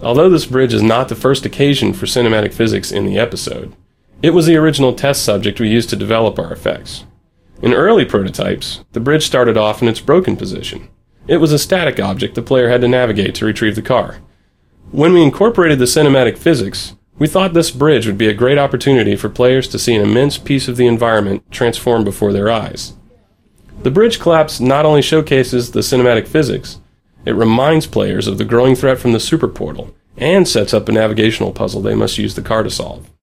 Although this bridge is not the first occasion for cinematic physics in the episode, it was the original test subject we used to develop our effects. In early prototypes, the bridge started off in its broken position. It was a static object the player had to navigate to retrieve the car. When we incorporated the cinematic physics, we thought this bridge would be a great opportunity for players to see an immense piece of the environment transform before their eyes. The bridge collapse not only showcases the cinematic physics, it reminds players of the growing threat from the superportal, and sets up a navigational puzzle they must use the car to solve.